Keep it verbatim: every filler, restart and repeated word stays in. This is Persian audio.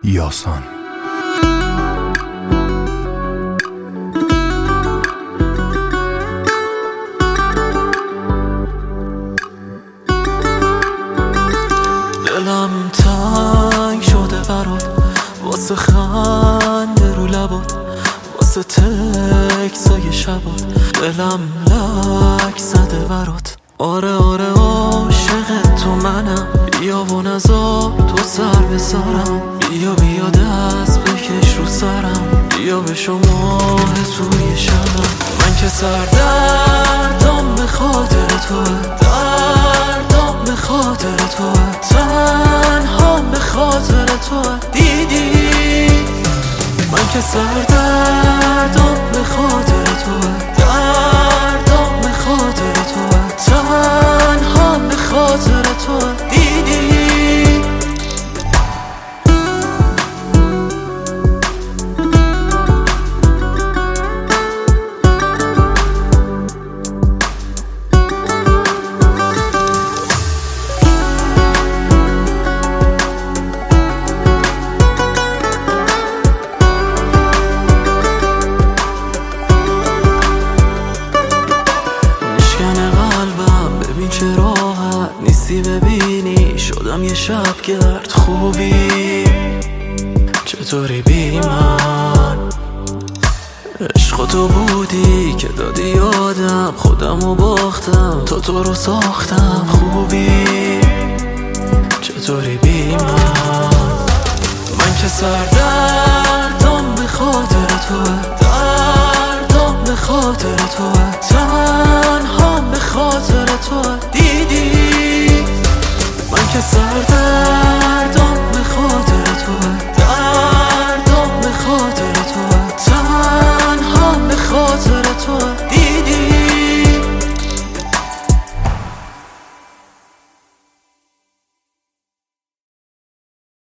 یاسان. دلم تنگ شده برات، واسه خنده رو لبات، واسه تکسای شبات. دلم لک زده برات، آره آره عاشق تو منم. بیا و نزار تو سر به سرم، بیا بیا دست بکش رو سرم، بیا به شما توی شبم. من که سردردم به خاطر توه، دردم به خاطر توه، تنهام به خاطر توه. دیدی من که سردردم به خاطر توه، دردم به خاطر توه، تنهام به خاطر توه. دیدی چه راحت نیستی ببینی، شدم یه شب گرد. خوبی چطوری بی من؟ عشق تو بودی که دادی یادم، خودمو باختم تا تو رو ساختم. خوبی چطوری بی من؟ من که سرد